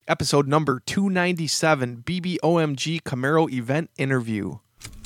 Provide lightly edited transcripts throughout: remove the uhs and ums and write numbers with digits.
episode number 297, BBOMG Camaro event interview.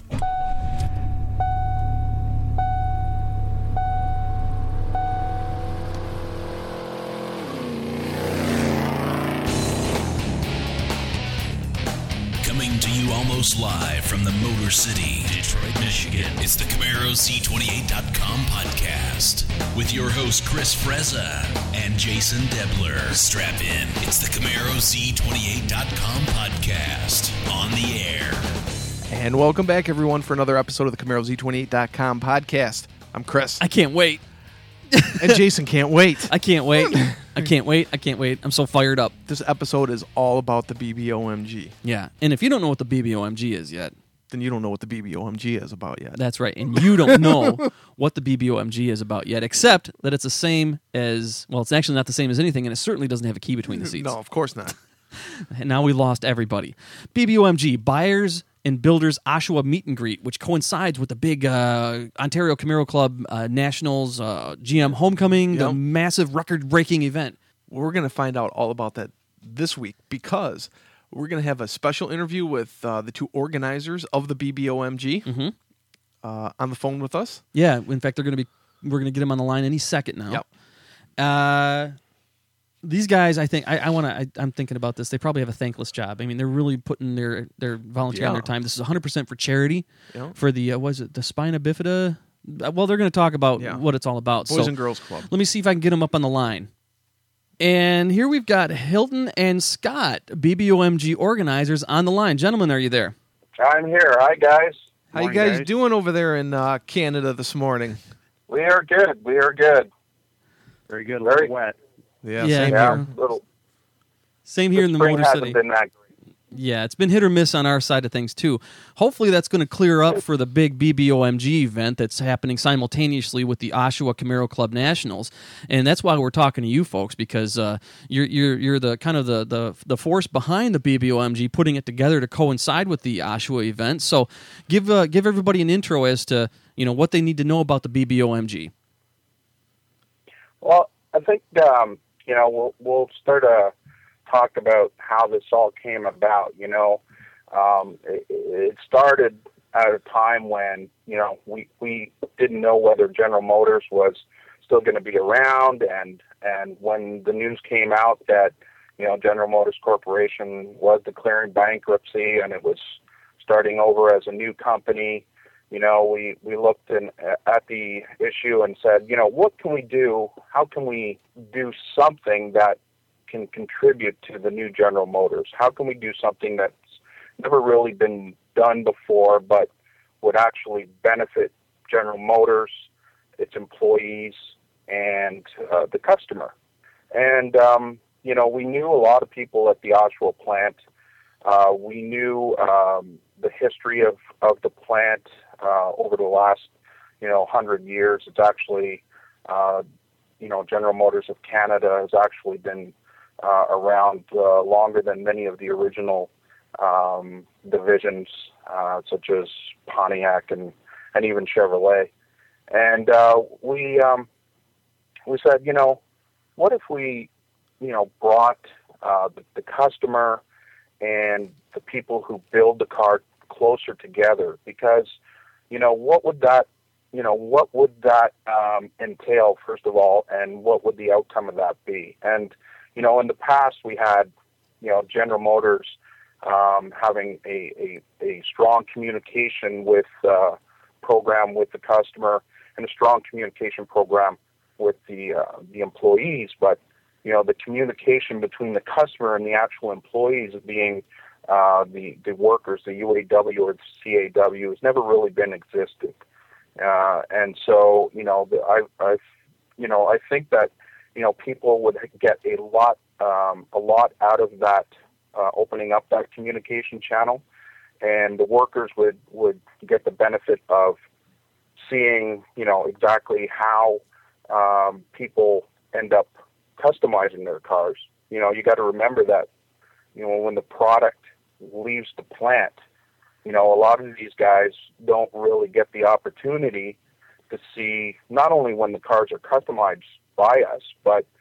Coming to you almost live from the Motor City, Detroit, Michigan. It's the CamaroC28.com podcast with your host Chris Frezza and Jason Debler. Strap in. It's the CamaroC28.com podcast on the air. And welcome back, everyone, for another episode of the CamaroZ28.com podcast. I'm Chris. I can't wait. And Jason can't wait. I can't wait. I can't wait. I'm so fired up. This episode is all about the BBOMG. Yeah. And if you don't know what the BBOMG is yet, Then you don't know what the BBOMG is about yet. that's right. And you don't know what the BBOMG is about yet, except that it's the same as, well, it's actually not the same as anything, and it certainly doesn't have a key between the seats. No, of course not. And now we lost everybody. BBOMG, Buyers and Builders Oshawa Meet and Greet, which coincides with the big Ontario Camaro Club Nationals GM Homecoming, the Yep. massive record-breaking event. We're going to find out all about that this week because we're going to have a special interview with the two organizers of the BBOMG on the phone with us. Yeah, in fact, we're going to get them on the line any second now. Yep. These guys, I think, I'm thinking about this. They probably have a thankless job. I mean, they're really putting their volunteering their time. This is 100% for charity. Yep. For the the spina bifida. Well, they're going to talk about what it's all about. Boys and Girls Club. Let me see if I can get them up on the line. And here we've got Hilton and Scott, BBOMG organizers, on the line. Gentlemen, are you there? I'm here. Hi, guys. How you guys doing over there in Canada this morning? We are good. Very good. Very good. Very wet. Yeah, Yeah. same Yeah, here. Same here in the spring Motor hasn't City. been that great. Yeah, it's been hit or miss on our side of things, too. Hopefully that's going to clear up for the big BBOMG event that's happening simultaneously with the Oshawa Camaro Club Nationals. And that's why we're talking to you folks, because you're the kind of the force behind the BBOMG, putting it together to coincide with the Oshawa event. So give everybody an intro as to what they need to know about the BBOMG. Well, I think we'll start to talk about how this all came about. It started at a time when we didn't know whether General Motors was still going to be around, and when the news came out that General Motors Corporation was declaring bankruptcy and it was starting over as a new company. We looked at the issue and said, what can we do? How can we do something that can contribute to the new General Motors? How can we do something that's never really been done before, but would actually benefit General Motors, its employees, and the customer? And, we knew a lot of people at the Oshawa plant. We knew the history of the plant over the last, 100 years. It's actually, General Motors of Canada has actually been around longer than many of the original divisions, such as Pontiac and even Chevrolet. And we said, what if we, brought the customer and the people who build the car closer together? Because, what would that entail, first of all, and what would the outcome of that be? And, in the past we had, General Motors having a strong communication with program with the customer and a strong communication program with the employees, but the communication between the customer and the actual employees being the workers, the UAW or the CAW, has never really been existed. And so, I think that, people would get a lot out of that, opening up that communication channel, and the workers would get the benefit of seeing, exactly how people end up customizing their cars. You got to remember that, when the product leaves the plant, a lot of these guys don't really get the opportunity to see not only when the cars are customized by us, but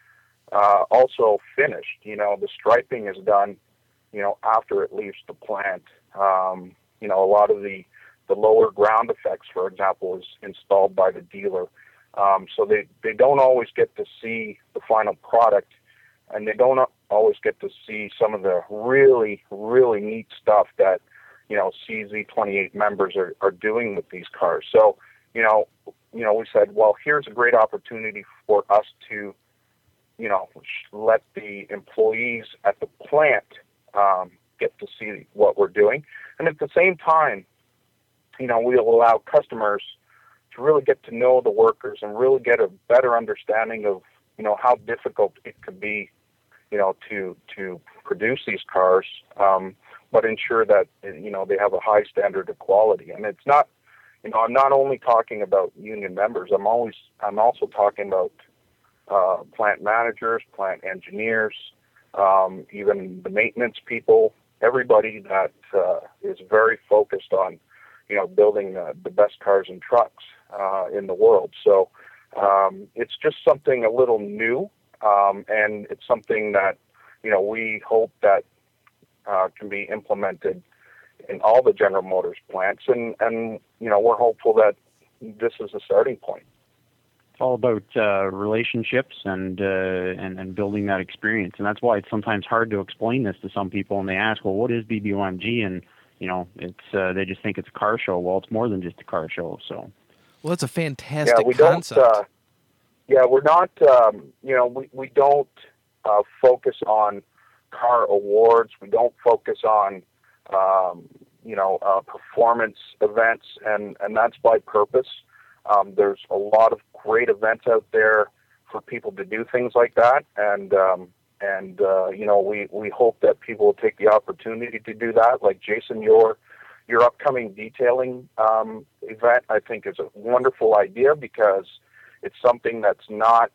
also finished. The striping is done, after it leaves the plant. A lot of the lower ground effects, for example, is installed by the dealer. So they don't always get to see the final product, and they don't always get to see some of the really, really neat stuff that, CZ28 members are doing with these cars. So, we said, well, here's a great opportunity for us to, let the employees at the plant get to see what we're doing. And at the same time, we'll allow customers to really get to know the workers and really get a better understanding of, how difficult it could be, to produce these cars, but ensure that, they have a high standard of quality. And it's not, I'm not only talking about union members. I'm also talking about plant managers, plant engineers, even the maintenance people, everybody that is very focused on, building the best cars and trucks in the world. So it's just something a little new, and it's something that, we hope that can be implemented in all the General Motors plants, and we're hopeful that this is a starting point. It's all about relationships and building that experience, and that's why it's sometimes hard to explain this to some people. And they ask, "Well, what is BBOMG?" And it's they just think it's a car show. Well, it's more than just a car show. So, well, that's a fantastic we concept. We're not. We don't focus on car awards. We don't focus on performance events, and that's by purpose. There's a lot of great events out there for people to do things like that, and we hope that people will take the opportunity to do that. Like Jason, your upcoming detailing event, I think, is a wonderful idea, because it's something that's not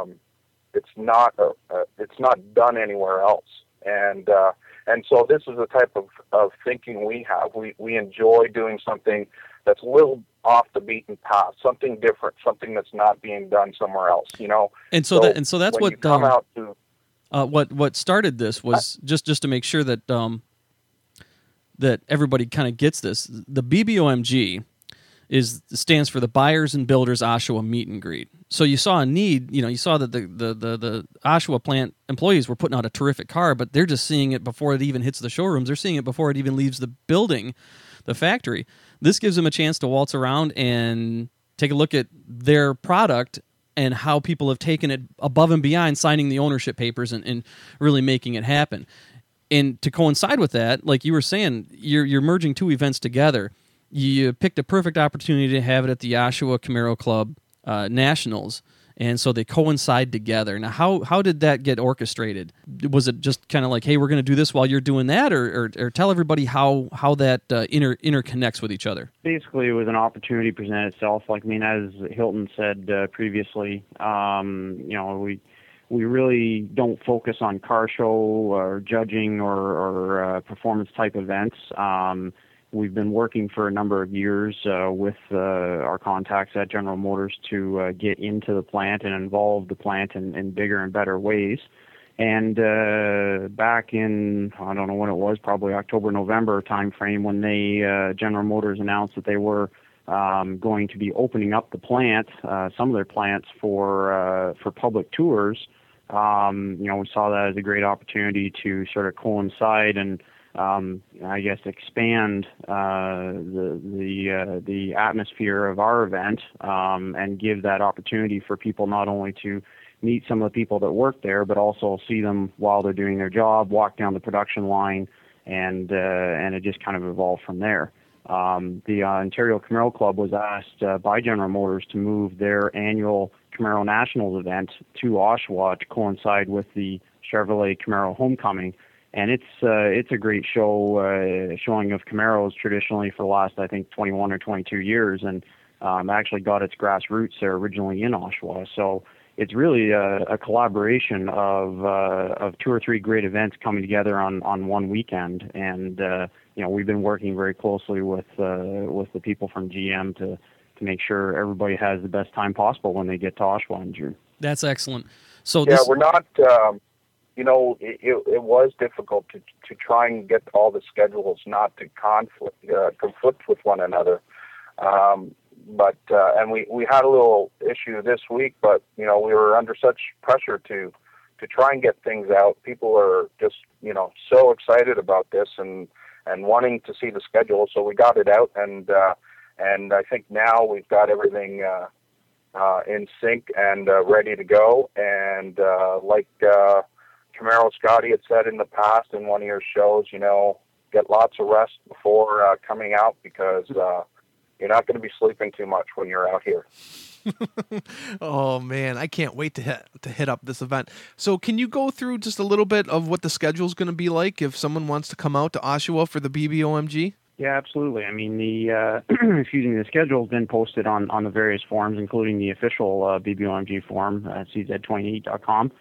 done anywhere else, and so this is the type of thinking we have. We enjoy doing something that's a little off the beaten path, something different, something that's not being done somewhere else, And so that's when what you come out to what started this was just to make sure that that everybody kind of gets this. The BBOMG stands for the Buyers and Builders Oshawa Meet and Greet. So you saw a need, you saw that the Oshawa plant employees were putting out a terrific car, but they're just seeing it before it even hits the showrooms. They're seeing it before it even leaves the building, the factory. This gives them a chance to waltz around and take a look at their product and how people have taken it above and beyond signing the ownership papers and really making it happen. And to coincide with that, like you were saying, you're merging two events together. You picked a perfect opportunity to have it at the Oshawa Camaro Club Nationals, and so they coincide together. Now, how did that get orchestrated? Was it just kind of like, hey, we're going to do this while you're doing that, or tell everybody how that interconnects with each other? Basically, it was an opportunity presented itself. Like, as Hilton said previously, we really don't focus on car show or judging or performance type events. We've been working for a number of years with our contacts at General Motors to get into the plant and involve the plant in bigger and better ways. And back in, I don't know when it was, probably October, November timeframe, when General Motors announced that they were going to be opening up the plant, some of their plants for public tours. We saw that as a great opportunity to sort of coincide and expand the atmosphere of our event and give that opportunity for people not only to meet some of the people that work there, but also see them while they're doing their job, walk down the production line, and it just kind of evolved from there. The Ontario Camaro Club was asked by General Motors to move their annual Camaro Nationals event to Oshawa to coincide with the Chevrolet Camaro Homecoming. And it's a great show, showing of Camaros traditionally for the last, I think, 21 or 22 years, and actually got its grassroots there originally in Oshawa. So it's really a collaboration of two or three great events coming together on one weekend. And we've been working very closely with the people from GM to make sure everybody has the best time possible when they get to Oshawa in June. That's excellent. So Yeah, we're not. It was difficult to try and get all the schedules not to conflict with one another. And we had a little issue this week, but we were under such pressure to try and get things out. People are just so excited about this and wanting to see the schedule, so we got it out, and I think now we've got everything in sync and ready to go. And like Camaro Scotty had said in the past in one of your shows, get lots of rest before coming out, because you're not going to be sleeping too much when you're out here. Oh man, I can't wait to hit up this event. So can you go through just a little bit of what the schedule is going to be like if someone wants to come out to Oshawa for the BBOMG? Yeah, absolutely. I mean, the the schedule's been posted on the various forums, including the official BBOMG forum at cz28.com.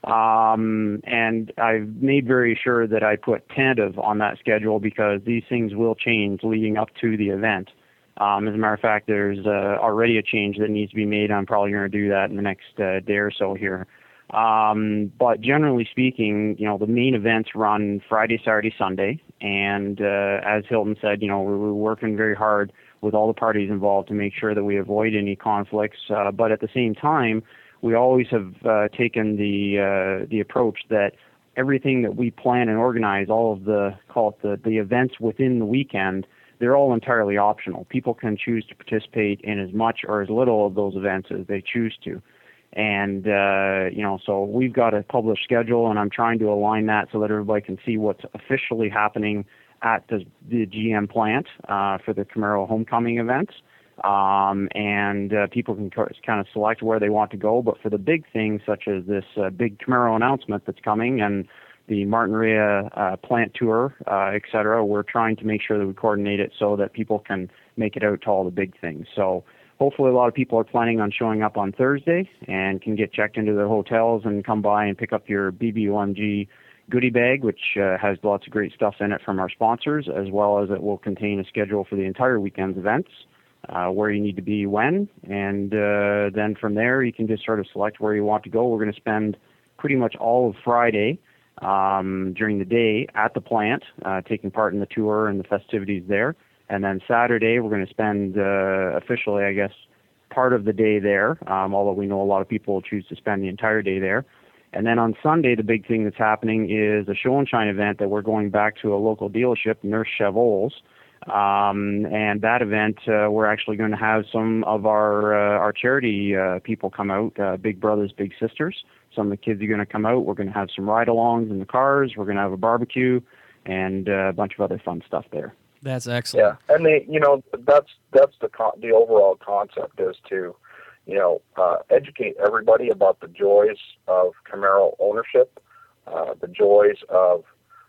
And I've made very sure that I put tentative on that schedule, because these things will change leading up to the event. As a matter of fact, there's already a change that needs to be made. I'm probably going to do that in the next day or so here. But generally speaking, the main events run Friday, Saturday, Sunday. And as Hilton said, we're working very hard with all the parties involved to make sure that we avoid any conflicts. But at the same time, we always have taken the approach that everything that we plan and organize, all of the events within the weekend, they're all entirely optional. People can choose to participate in as much or as little of those events as they choose to. And, so we've got a published schedule, and I'm trying to align that so that everybody can see what's officially happening at the GM plant for the Camaro Homecoming events. And people can kind of select where they want to go. But for the big things, such as this big Camaro announcement that's coming and the Martinrea plant tour, et cetera, we're trying to make sure that we coordinate it so that people can make it out to all the big things. So hopefully a lot of people are planning on showing up on Thursday and can get checked into their hotels and come by and pick up your BBOMG goodie bag, which has lots of great stuff in it from our sponsors, as well as it will contain a schedule for the entire weekend's events, where you need to be when, and then from there you can just sort of select where you want to go. We're going to spend pretty much all of Friday during the day at the plant, taking part in the tour and the festivities there. And then Saturday, we're going to spend officially, I guess, part of the day there, although we know a lot of people will choose to spend the entire day there. And then on Sunday, the big thing that's happening is a show and shine event that we're going back to a local dealership, Nurse Chevols. And that event, we're actually going to have some of our charity people come out, Big Brothers, Big Sisters. Some of the kids are going to come out. We're going to have some ride-alongs in the cars. We're going to have a barbecue and a bunch of other fun stuff there. That's excellent. Yeah, and that's the overall concept is to, educate everybody about the joys of Camaro ownership, the joys of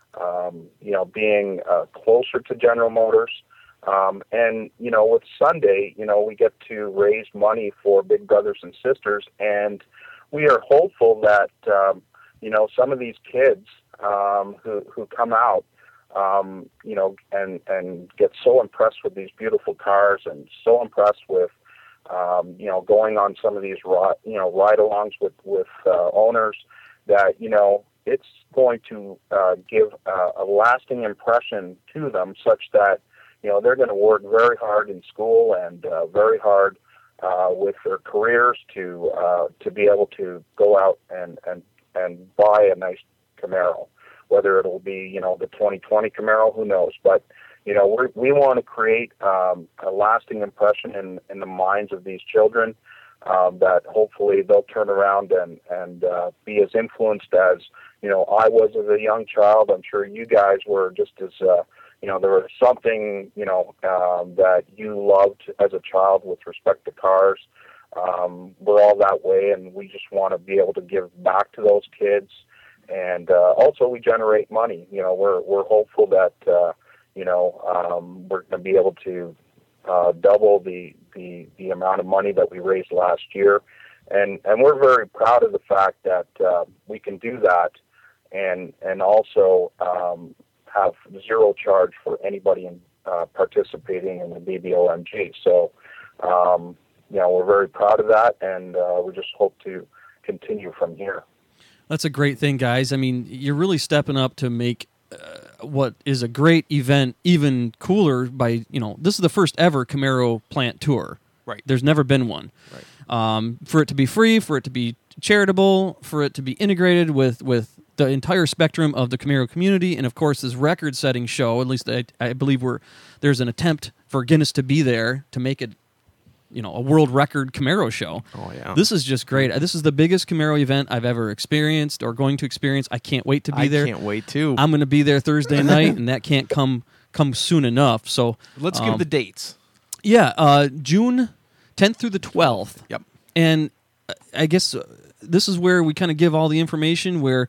being closer to General Motors. And with Sunday, we get to raise money for Big Brothers and Sisters, and we are hopeful that, some of these kids who come out, and get so impressed with these beautiful cars and so impressed with, going on some of these, ride-alongs with owners that, it's going to give a lasting impression to them, such that they're going to work very hard in school and very hard with their careers to be able to go out and buy a nice Camaro. Whether it'll be the 2020 Camaro, who knows? But we want to create a lasting impression in the minds of these children, that hopefully they'll turn around and be as influenced as I was as a young child. I'm sure you guys were just as there was something that you loved as a child with respect to cars. We're all that way, and we just want to be able to give back to those kids. And also, we generate money. We're hopeful that we're going to be able to double the amount of money that we raised last year, and we're very proud of the fact that we can do that, and also have zero charge for anybody participating in the BBOMG. So, we're very proud of that, and we just hope to continue from here. That's a great thing, guys. I mean, you're really stepping up to make what is a great event even cooler by, this is the first ever Camaro plant tour. Right. There's never been one. Right. For it to be free, for it to be charitable, for it to be integrated with the entire spectrum of the Camaro community, and of course this record-setting show, at least I believe there's an attempt for Guinness to be there to make it a world record Camaro show. Oh, yeah. This is just great. This is the biggest Camaro event I've ever experienced or going to experience. I can't wait to be there. I can't wait, too. I'm going to be there Thursday night, and that can't come soon enough. So let's give the dates. Yeah, June 10th through the 12th. Yep. And I guess this is where we kind of give all the information where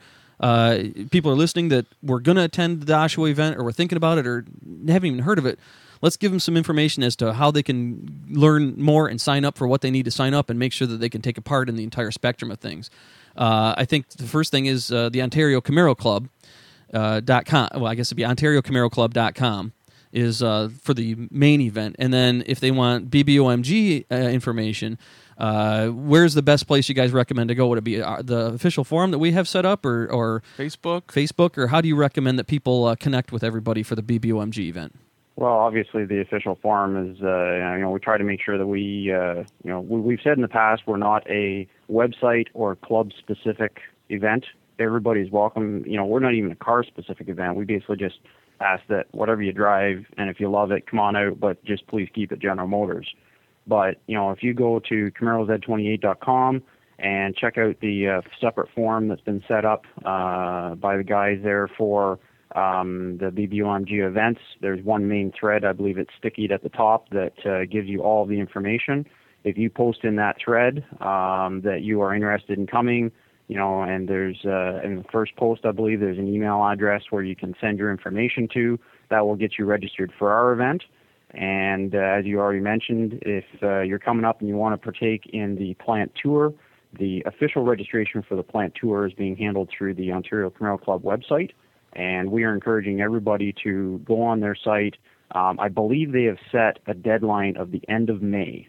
people are listening that we're going to attend the Oshawa event or we're thinking about it or haven't even heard of it. Let's give them some information as to how they can learn more and sign up for what they need to sign up and make sure that they can take a part in the entire spectrum of things. I think the first thing is the Ontario Camaro Club .com. Well, I guess it'd be OntarioCamaroClub.com is for the main event. And then if they want BBOMG information, where's the best place you guys recommend to go? Would it be the official forum that we have set up or Facebook? Or how do you recommend that people connect with everybody for the BBOMG event? Well, obviously the official forum is, we try to make sure that we've said in the past we're not a website or club-specific event. Everybody's welcome. We're not even a car-specific event. We basically just ask that whatever you drive, and if you love it, come on out, but just please keep it General Motors. But, if you go to CamaroZ28.com and check out the separate forum that's been set up by the guys there for the BBOMG events, there's one main thread, I believe it's stickied at the top, that gives you all the information. If you post in that thread that you are interested in coming, and there's in the first post, I believe there's an email address where you can send your information to. That will get you registered for our event. And as you already mentioned, if you're coming up and you want to partake in the plant tour, the official registration for the plant tour is being handled through the Ontario Camaro Club website. And we are encouraging everybody to go on their site. I believe they have set a deadline of the end of May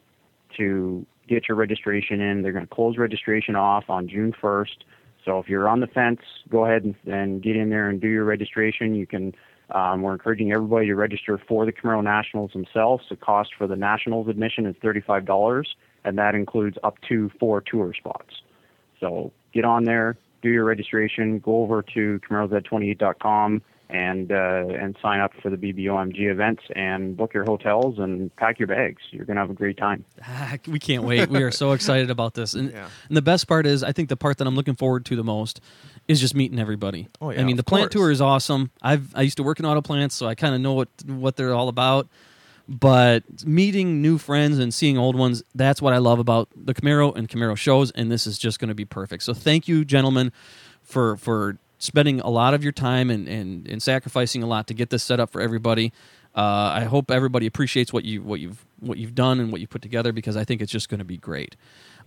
to get your registration in. They're going to close registration off on June 1st. So if you're on the fence, go ahead and get in there and do your registration. You can. We're encouraging everybody to register for the Camaro Nationals themselves. The cost for the Nationals admission is $35, and that includes up to 4 tour spots. So get on there, do your registration, go over to CamaroZ28.com and sign up for the BBOMG events and book your hotels and pack your bags. You're going to have a great time. We can't wait. We are so excited about this. And the best part is, I think the part that I'm looking forward to the most is just meeting everybody. Oh, yeah, I mean, the plant tour is awesome. I used to work in auto plants, so I kind of know what they're all about. But meeting new friends and seeing old ones, that's what I love about the Camaro and Camaro shows, and this is just going to be perfect. So thank you, gentlemen, for spending a lot of your time and sacrificing a lot to get this set up for everybody. I hope everybody appreciates what you've done and what you put together, because I think it's just going to be great.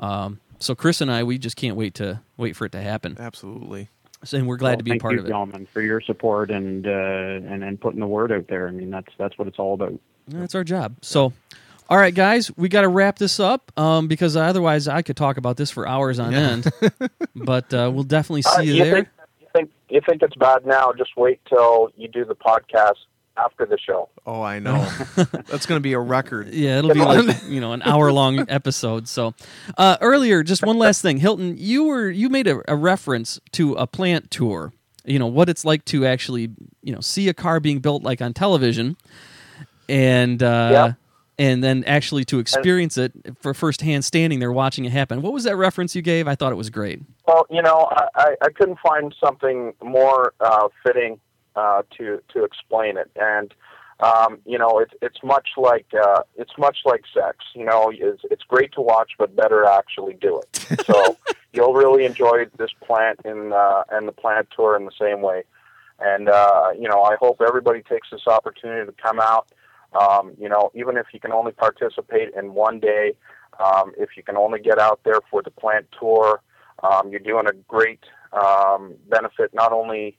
So Chris and I, we just can't wait for it to happen. Absolutely. And we're glad to be a part of it. Thank you, gentlemen, for your support and putting the word out there. I mean, that's what it's all about. That's our job. So, all right, guys, we got to wrap this up because otherwise I could talk about this for hours on end. But we'll definitely see you there. You think it's bad now? Just wait till you do the podcast after the show. Oh, I know. That's going to be a record. Yeah, it'll be like an hour-long episode. So, earlier, just one last thing, Hilton, you made a reference to a plant tour. What it's like to actually see a car being built like on television, and then actually to experience it for firsthand, standing there watching it happen. What was that reference you gave? I thought it was great. Well, I couldn't find something more fitting to explain it, and it's much like sex. It's great to watch, but better to actually do it. So you'll really enjoy this plant and the plant tour in the same way. And I hope everybody takes this opportunity to come out. Even if you can only participate in one day, if you can only get out there for the plant tour, you're doing a great benefit not only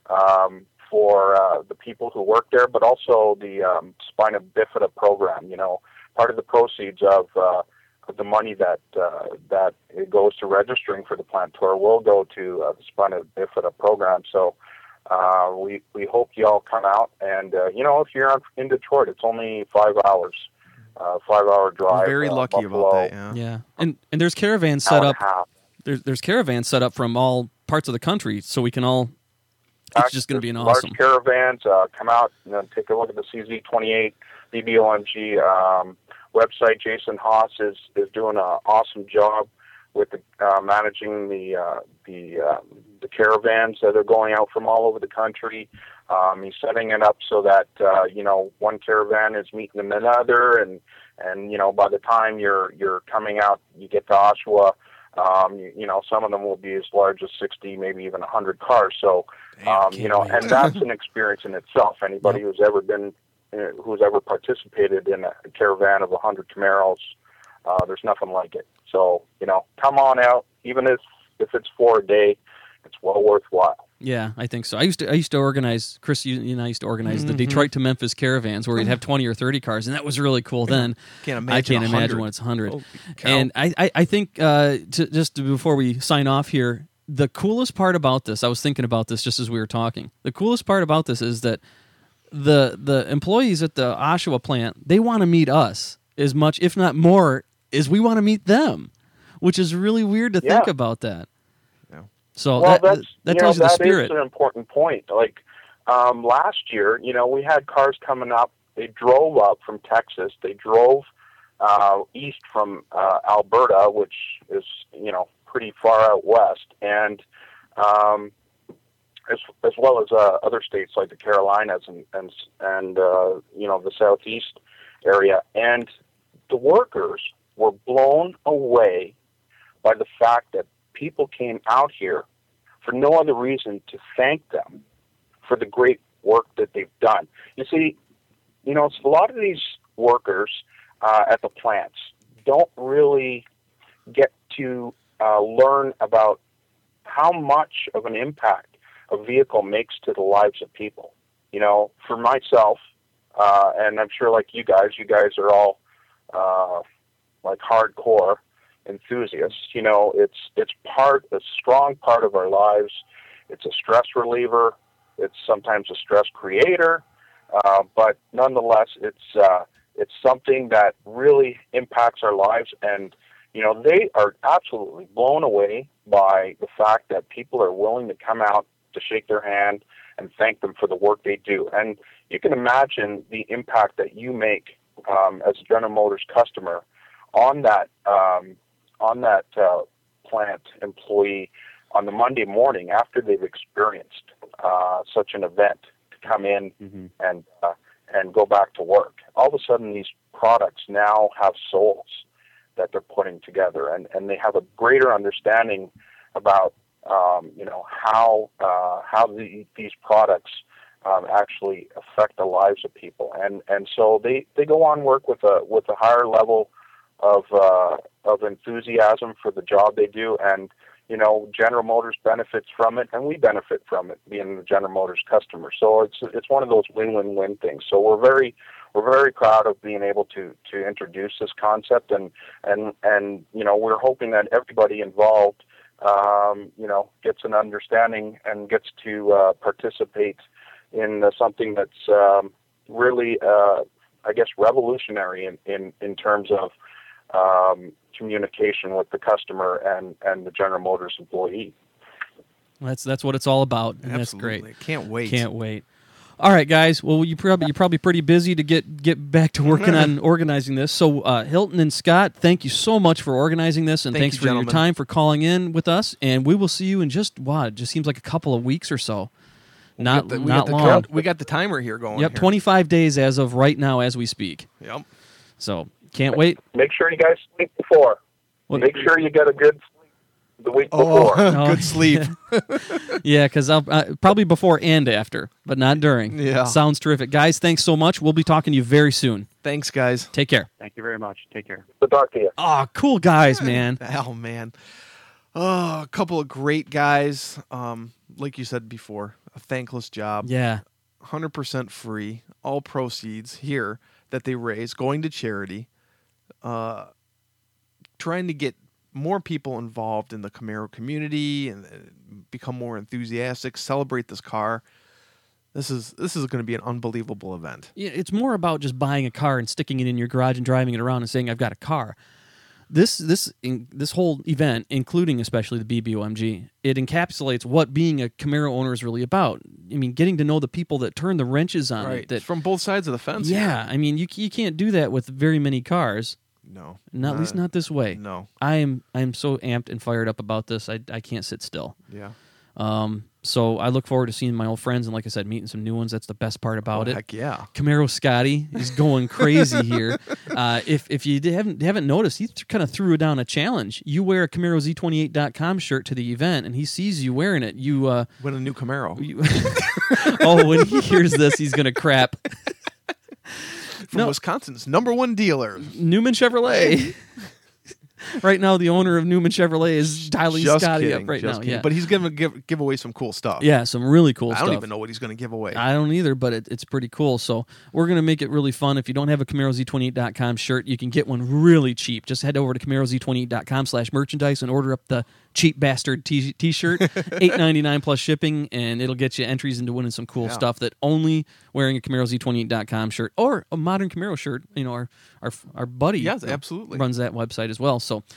for the people who work there, but also the spina bifida program. Part of the proceeds of the money that that it goes to registering for the plant tour will go to the Spina Bifida program. So we hope you all come out, and if you're in Detroit, it's only 5 hours, 5-hour drive. We're very lucky Buffalo, about that. Yeah, and there's caravans set hour up. and a half. There's caravans set up from all parts of the country, so we can all. It's just going to be an awesome. Large caravans come out and take a look at the CZ28 BBOMG website. Jason Haas is doing an awesome job with managing the caravans that are going out from all over the country. He's setting it up so that one caravan is meeting another, and by the time you're coming out, you get to Oshawa. Some of them will be as large as 60, maybe even 100 cars. So, and that's an experience in itself. Anybody who's ever participated in a caravan of 100 Camaros, there's nothing like it. So, come on out, even if it's for a day, it's well worthwhile. Yeah, I think so. I used to organize, Chris, you and I used to organize the Detroit to Memphis caravans where you'd have 20 or 30 cars, and that was really cool then. I can't imagine when it's 100. And I think, before we sign off here, the coolest part about this, I was thinking about this just as we were talking, the coolest part about this is that the employees at the Oshawa plant, they want to meet us as much, if not more, as we want to meet them, which is really weird to think about that. So that tells you the spirit. That is an important point. Like last year, we had cars coming up. They drove up from Texas. They drove east from Alberta, which is pretty far out west, and as well as other states like the Carolinas and the southeast area. And the workers were blown away by the fact that people came out here for no other reason to thank them for the great work that they've done. You see, a lot of these workers at the plants don't really get to learn about how much of an impact a vehicle makes to the lives of people. For myself, and I'm sure like you guys are all like hardcore enthusiasts. It's a strong part of our lives. It's a stress reliever. It's sometimes a stress creator, but nonetheless, it's something that really impacts our lives. And they are absolutely blown away by the fact that people are willing to come out to shake their hand and thank them for the work they do. And you can imagine the impact that you make as a General Motors customer on that plant employee on the Monday morning after they've experienced such an event to come in and go back to work. All of a sudden, these products now have souls that they're putting together, and they have a greater understanding about how these products actually affect the lives of people, and so they go on work with a higher level of enthusiasm for the job they do, and General Motors benefits from it, and we benefit from it being the General Motors customer. So it's one of those win-win-win things. So we're very proud of being able to introduce this concept, and we're hoping that everybody involved gets an understanding and gets to participate in something that's really I guess revolutionary in terms of communication with the customer and the General Motors employee. That's what it's all about, and Absolutely. That's great. Can't wait. All right, guys. Well, you're probably pretty busy to get back to working on organizing this. So, Hilton and Scott, thank you so much for organizing this, and thanks for your time for calling in with us. And we will see you in just seems like a couple of weeks or so. Not long. We got the timer here going. Yep, here. 25 days as of right now as we speak. Yep. So can't wait. Make sure you guys sleep before. Make sure you get a good sleep the week before. Good sleep. Yeah, because I'll probably before and after, but not during. Yeah. Sounds terrific. Guys, thanks so much. We'll be talking to you very soon. Thanks, guys. Take care. Thank you very much. Take care. Good talk to you. Oh, cool guys, man. Oh, man. Oh, a couple of great guys. Like you said before, a thankless job. Yeah. 100% free. All proceeds here that they raise going to charity. trying to get more people involved in the Camaro community and become more enthusiastic, celebrate this car. This is going to be an unbelievable event. Yeah, it's more about just buying a car and sticking it in your garage and driving it around and saying, I've got a car. This whole event, including especially the BBOMG, it encapsulates what being a Camaro owner is really about. I mean, getting to know the people that turn the wrenches on it. That, from both sides of the fence. Yeah, I mean, you can't do that with very many cars. No. At least not this way. No. I am so amped and fired up about this. I can't sit still. Yeah. So I look forward to seeing my old friends and, like I said, meeting some new ones. That's the best part about it. Heck yeah. Camaro Scotty is going crazy here. If you haven't noticed, he kind of threw down a challenge. You wear a CamaroZ28.com shirt to the event, and he sees you wearing it. You win a new Camaro. When he hears this, he's going to crap. From Wisconsin's #1 dealer, Newman Chevrolet. Right now, the owner of Newman Chevrolet is dialing Scotty up right now. Yeah, but he's going to give away some cool stuff. Yeah, some really cool stuff. I don't even know what he's going to give away. I don't either, but it's pretty cool. So we're going to make it really fun. If you don't have a CamaroZ28.com shirt, you can get one really cheap. Just head over to CamaroZ28.com/merchandise and order up the cheap bastard t-shirt, $8.99 plus shipping, and it'll get you entries into winning some cool stuff that only wearing a CamaroZ28.com shirt or a modern Camaro shirt, our buddy absolutely runs that website as well. So,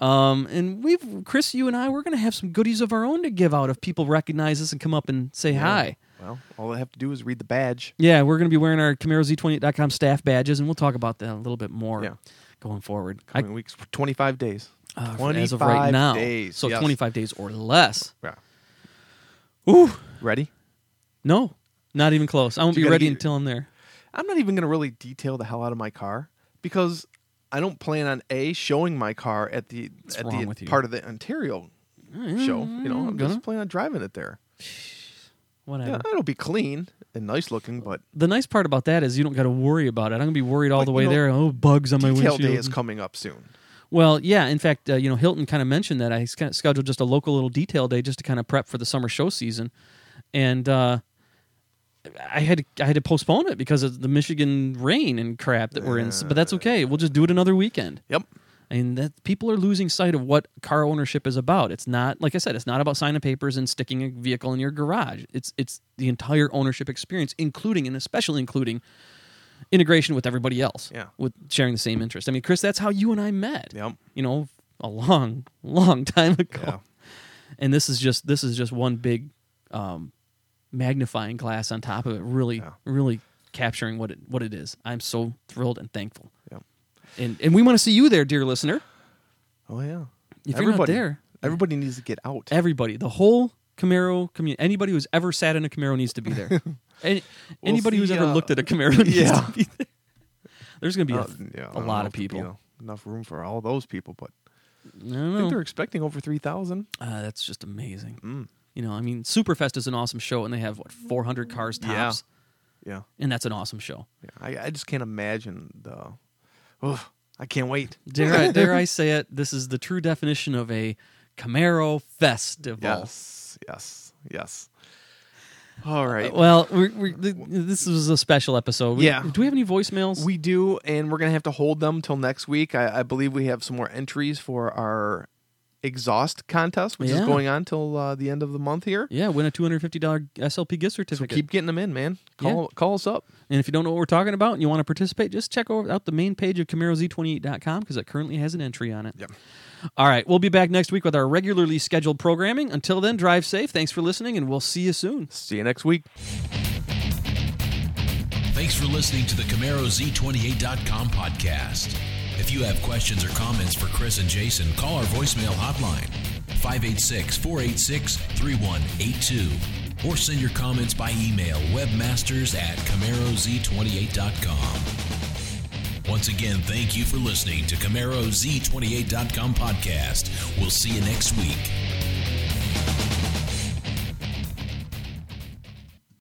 and Chris, you and I, we're going to have some goodies of our own to give out if people recognize us and come up and say hi. Well, all they have to do is read the badge. Yeah, we're going to be wearing our CamaroZ28.com staff badges, and we'll talk about that a little bit more going forward. Coming weeks, 25 days. 25 as of right now. days. So 25 days or less. Yeah. Ooh. Ready? No, not even close. I won't be ready until I'm there. I'm not even going to really detail the hell out of my car because I don't plan on showing my car at the part of the Ontario show. I'm just planning on driving it there. Whatever. Yeah, it'll be clean and nice looking, but the nice part about that is you don't got to worry about it. I'm going to be worried all the way there. Oh, bugs on my windshield. Detail day is coming up soon. Well, yeah. In fact, Hilton kind of mentioned that I scheduled just a local little detail day just to kind of prep for the summer show season, and I had to postpone it because of the Michigan rain and crap that we're in. But that's okay. We'll just do it another weekend. Yep. And that people are losing sight of what car ownership is about. It's not, like I said, it's not about signing papers and sticking a vehicle in your garage. It's the entire ownership experience, including and especially including integration with everybody else, with sharing the same interest. I mean, Chris, that's how you and I met. Yep. A long, long time ago. Yeah. And this is just one big magnifying glass on top of it, really, really capturing what it is. I'm so thrilled and thankful. Yeah. And we want to see you there, dear listener. Oh yeah. If you're not there, everybody needs to get out. Everybody, the whole Camaro community, anybody who's ever sat in a Camaro needs to be there. Anybody who's ever looked at a Camaro needs to be there. There's going to be a lot of people. Enough room for all those people, but I don't know. I think they're expecting over 3,000. That's just amazing. I mean, Superfest is an awesome show, and they have 400 cars tops. Yeah. And that's an awesome show. Yeah. I just can't imagine I can't wait. Dare I say it? This is the true definition of a Camaro festival. Yes. All right. Well, this was a special episode. Do we have any voicemails? We do, and we're going to have to hold them till next week. I believe we have some more entries for our exhaust contest, which is going on till the end of the month here. Yeah, win a $250 SLP gift certificate. So keep getting them in, man. Call us up. And if you don't know what we're talking about and you want to participate, just check out the main page of CamaroZ28.com because it currently has an entry on it. Yep. All right, we'll be back next week with our regularly scheduled programming. Until then, drive safe. Thanks for listening, and we'll see you soon. See you next week. Thanks for listening to the CamaroZ28.com podcast. If you have questions or comments for Chris and Jason, call our voicemail hotline, 586-486-3182, or send your comments by email, webmasters@CamaroZ28.com. Once again, thank you for listening to CamaroZ28.com podcast. We'll see you next week.